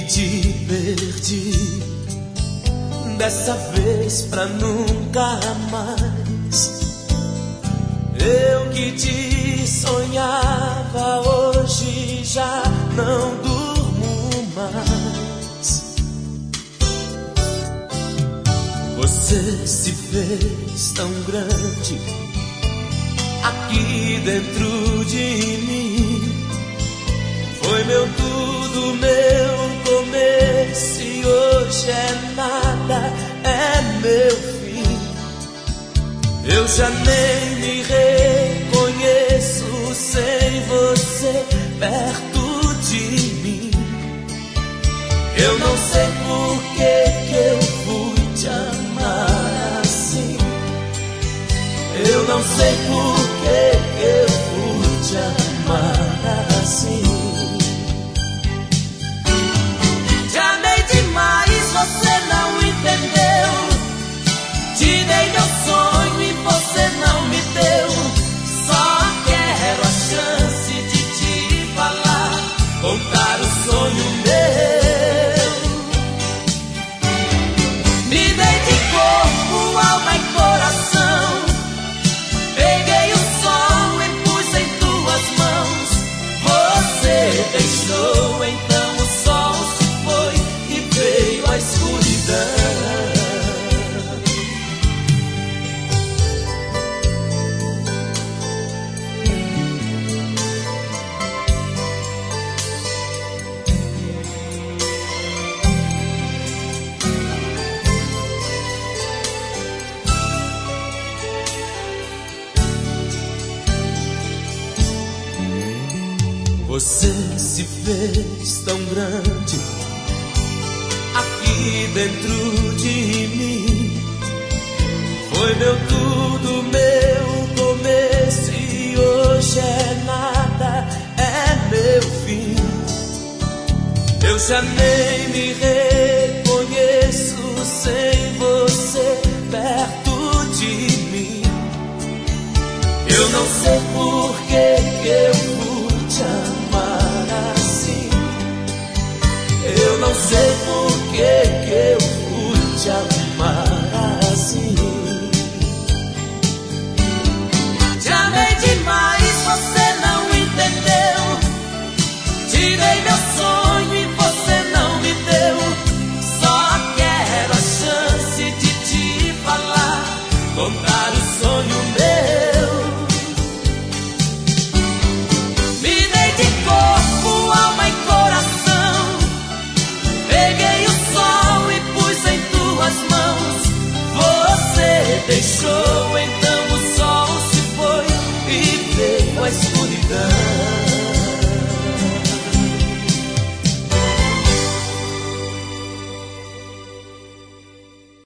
te perdi, dessa vez pra nunca mais. Eu que te sonhava, hoje já não durmo mais. Você se fez tão grande aqui dentro de mim. Foi meu tudo, meu começo, e hoje é nada, é meu fim. Eu já nem me reconheço sem você perto de mim. Eu não sei por que eu fui te amar assim. Eu não sei por que eu fui te amar assim. Você não entendeu. Te dei meu sonho e você não me deu. Só quero a chance de te falar, contar o sonho meu. Me dei de corpo, alma e coração. Peguei o sol e pus em tuas mãos. Você deixou, então o sol se foi e veio a escuridão. Você se fez tão grande aqui dentro de mim. Foi meu tudo, meu começo, e hoje é nada, é meu fim. Eu já nem me reconheço sem você perto de mim. Eu não sei por que eu fui te amar assim. Eu não sei por que eu fui te amar assim. Te amei demais, você não entendeu. Te dei meu sonho e você não me deu. Só quero a chance de te falar, contar o sonho meu. Me dei de corpo, alma e coração. Peguei o sol e pus em tuas mãos. Você deixou, então o sol se foi e veio a escuridão.